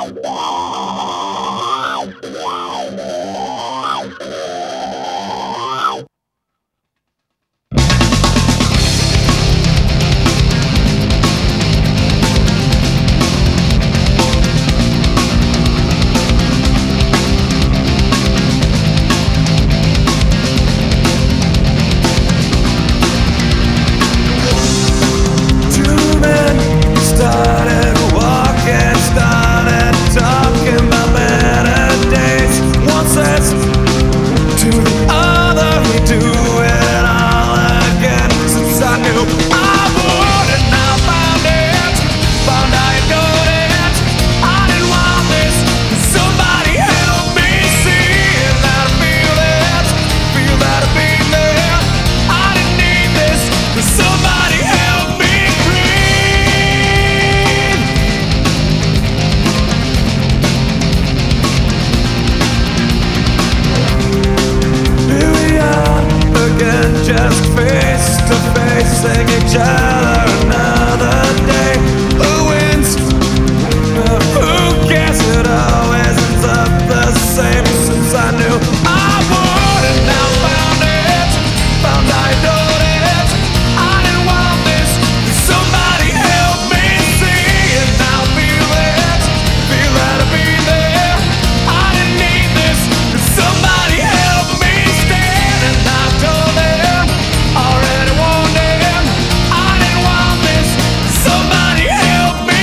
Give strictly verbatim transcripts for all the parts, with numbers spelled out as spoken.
Just face to face, sing each other another day. Who wins? But who cares? It always ends up the same. Since I knew I would, and now found it, found I adored it. I didn't want this. Somebody help me see it now. Feel it, feel that I've been there. I didn't need this. Somebody help me stand, and I told it. Already warned him, I didn't want this. Somebody help me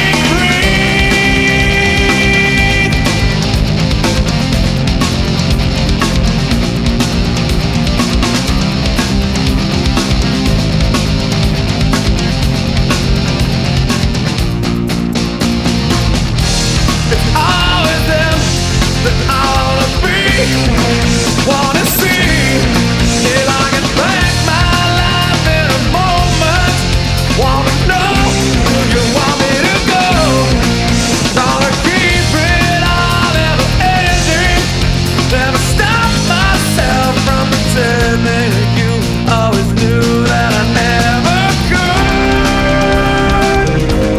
breathe. It's always them that I wanna be, wanna see if I can back my life in a moment. Wanna know where you want me to go. Gonna keep it all, never ending. Never stop myself from pretending you always knew that I never could.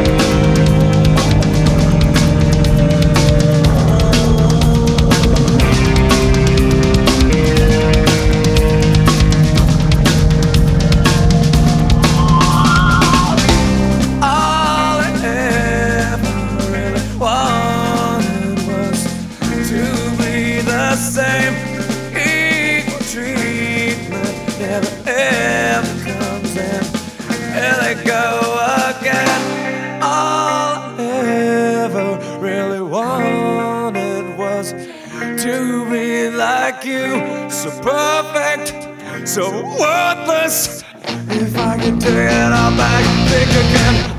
All I ever really wanted was to be the same. Equal treatment never ever comes in. Here they go again. All I ever really wanted was to be like you. So perfect, so worthless. If I could take it all back, think again.